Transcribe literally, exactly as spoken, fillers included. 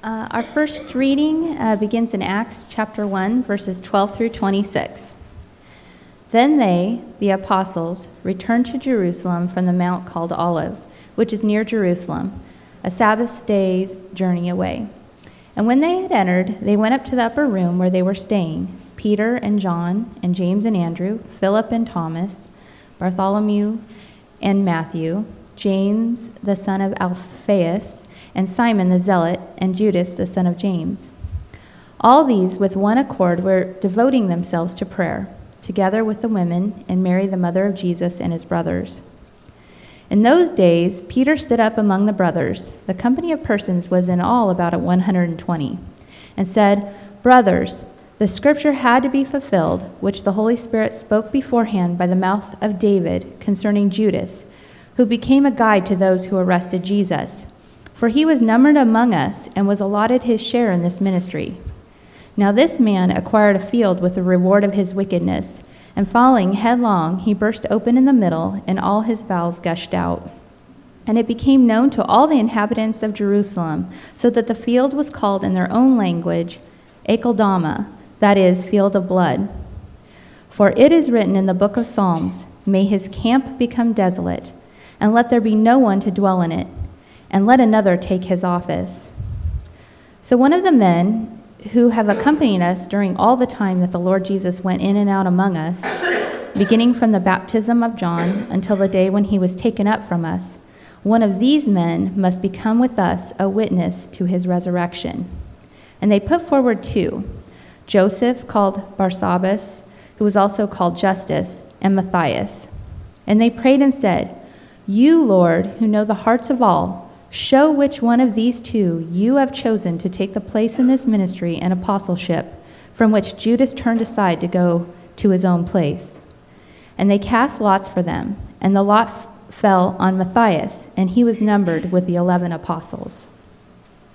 Uh, our first reading uh, begins in Acts chapter one, verses twelve through twenty-six. Then they, the apostles, returned to Jerusalem from the mount called Olive, which is near Jerusalem, a Sabbath day's journey away. And when they had entered, they went up to the upper room where they were staying, Peter and John and James and Andrew, Philip and Thomas, Bartholomew and Matthew, James the son of Alphaeus, and Simon the Zealot, and Judas the son of James. All these with one accord were devoting themselves to prayer, together with the women and Mary the mother of Jesus and his brothers. In those days, Peter stood up among the brothers, the company of persons was in all about one hundred twenty, and said, "Brothers, the scripture had to be fulfilled, which the Holy Spirit spoke beforehand by the mouth of David concerning Judas, who became a guide to those who arrested Jesus. For he was numbered among us and was allotted his share in this ministry. Now this man acquired a field with the reward of his wickedness, and falling headlong, he burst open in the middle, and all his bowels gushed out. And it became known to all the inhabitants of Jerusalem, so that the field was called in their own language, Akeldama, that is, field of blood. For it is written in the book of Psalms, May his camp become desolate, and let there be no one to dwell in it, and let another take his office. So one of the men who have accompanied us during all the time that the Lord Jesus went in and out among us, beginning from the baptism of John until the day when he was taken up from us, one of these men must become with us a witness to his resurrection. And they put forward two, Joseph, called Barsabbas, who was also called Justus, and Matthias. And they prayed and said, You, Lord, who know the hearts of all, show which one of these two you have chosen to take the place in this ministry and apostleship, from which Judas turned aside to go to his own place. And they cast lots for them, and the lot f- fell on Matthias, and he was numbered with the eleven apostles.